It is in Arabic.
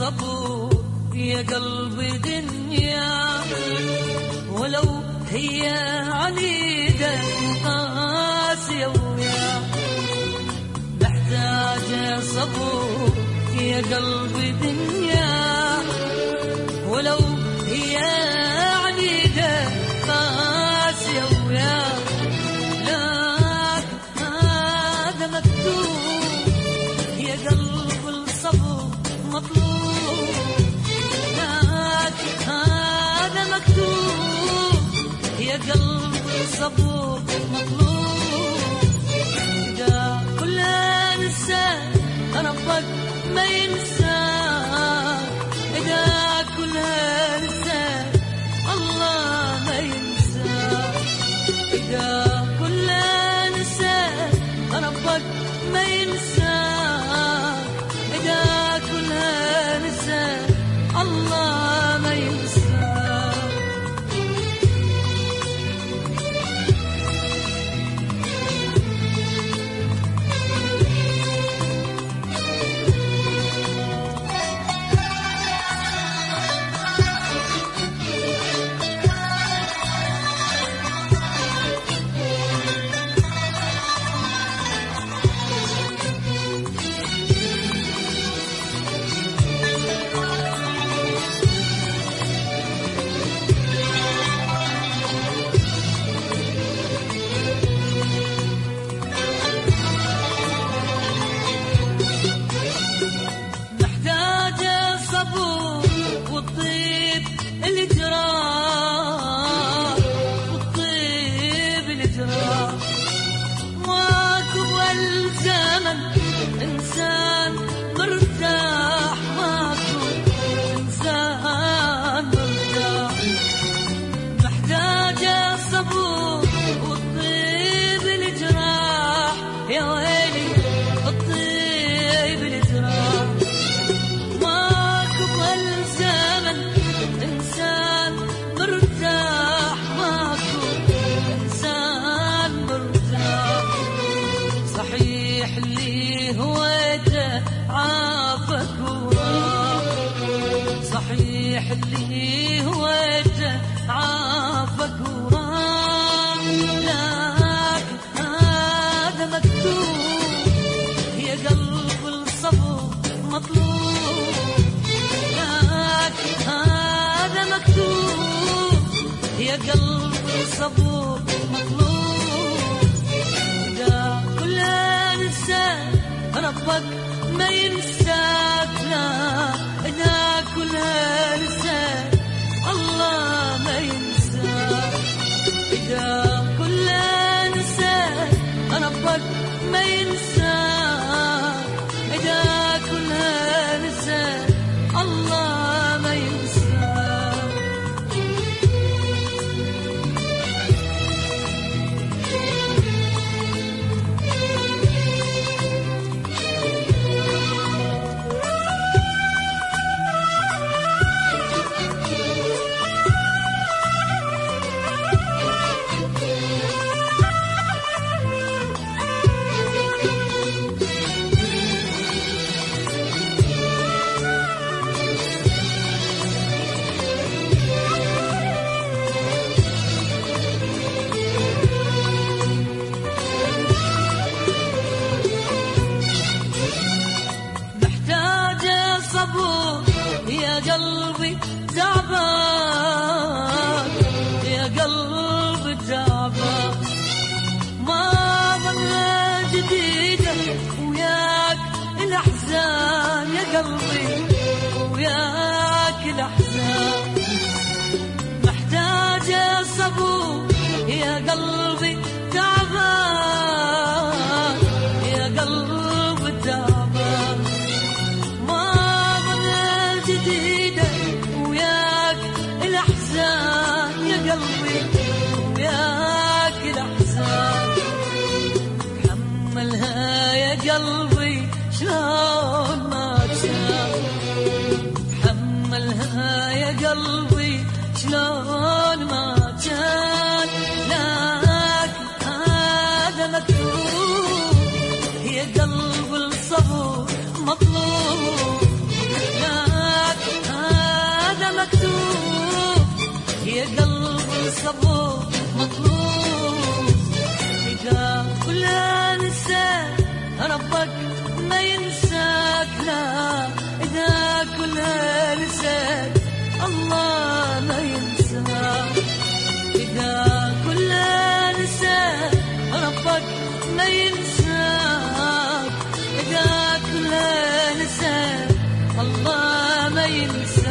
صبور يا قلبي دنيا، ولو هي عنيدة قاسية ويا محتاجة صبور يا قلبي دنيا، ولو هي عنيدة قاسية ويا لكن هذا مكتوب يا قلب الصبر مطلوب، لكن هذا مكتوب يا قلب الصبر مطلوب. إذا كل إنسان ربك ما ينسى، إذا كل إنسان الله ما ينسى، إذا كل إنسان ربك ما ينسى، إذا كل إنسان الله ما ينسى. صحيح اللي هو عافك وراح، لكن هذا مكتوب يا قلب الصبر مطلوب، لكن هذا مكتوب يا قلب الصبر مطلوب. إذا كل إنسان ربك ما ينساك، لا إذا كل إنسان الله ما ينساك، إذا كل إنسان ربك ما ينساك، إذا كل إنسان الله ما ينساك. يا قلبي تعبان، يا قلبي تعبان، ما ظل جديدة وياك الأحزان، يا قلبي وياك الأحزان، محتاجة صبور يا قلبي تعبان، يا قلبي تعبان، جديدة وياك الأحزان، يا قلبي وياك الأحزان، حملها يا قلبي شلون ما كان، حملها يا قلبي شلون ما كان، لكن هذا مكتوب يا قلب الصبر مطلوب، مكتوب، يا قلبي صبور مطلوب. إذا كلها نساك ربك ما ينساك، لا إذا كلها نساك الله ما ينساك. إذا كلها نساك ربك ما ينساك، إذا كلها نساك الله ما ينساك.